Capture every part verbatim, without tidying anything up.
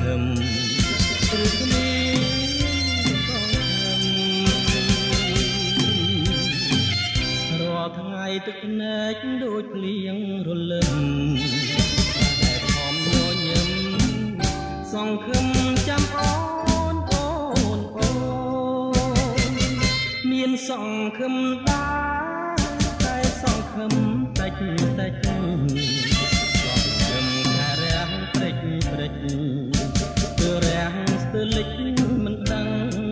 មព្រឹកនេះសងខឹមរាល់ថ្ងៃទឹកភ្នែកដូចភ្លៀងរលឹមតែខំញញឹមសងខឹមចាំអូនអូនអូនមានសងខឹមដែរតែសងខឹមតិចតិចគឺរាំងស្ទើរលិចមិនដឹង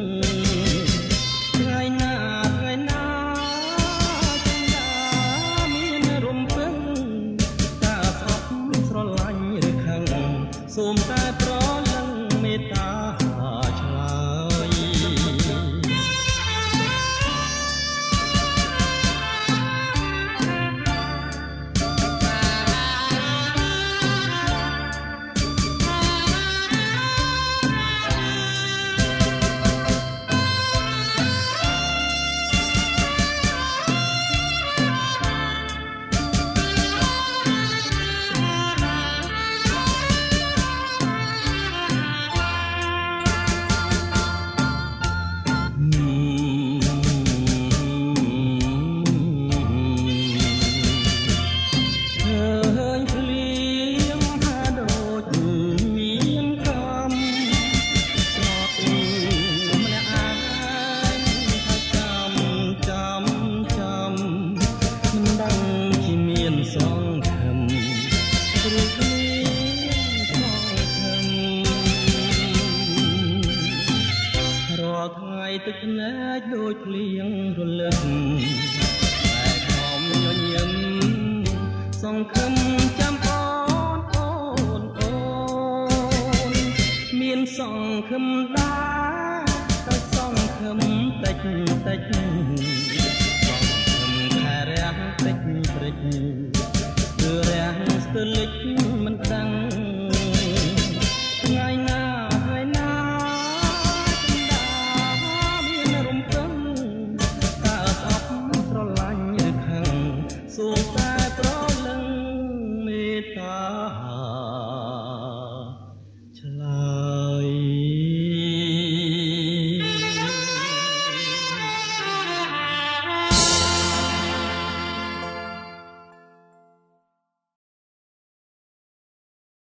ថ្ងៃណាថ្ងៃណាចឹងណាមានរំពឹងតើស្អប់ស្រឡាញ់ឬខឹងសូមតែប្រលឹងមេត្តាឆ្លើយថ្ងៃទឹកភ្នែកដូចភ្លៀងរលឹមតែខំញញឹមសងខឹមចាំអូនអូនអូនមានសងខឹមដែរតែសងខឹមតិចតិចសងខឹមខែរាំងតិចព្រិចគឺរាំងស្ទើរលិចមិនដឹងថ្ងៃណាថ្ងៃណាសូមតែប្រលឹងមេត្តា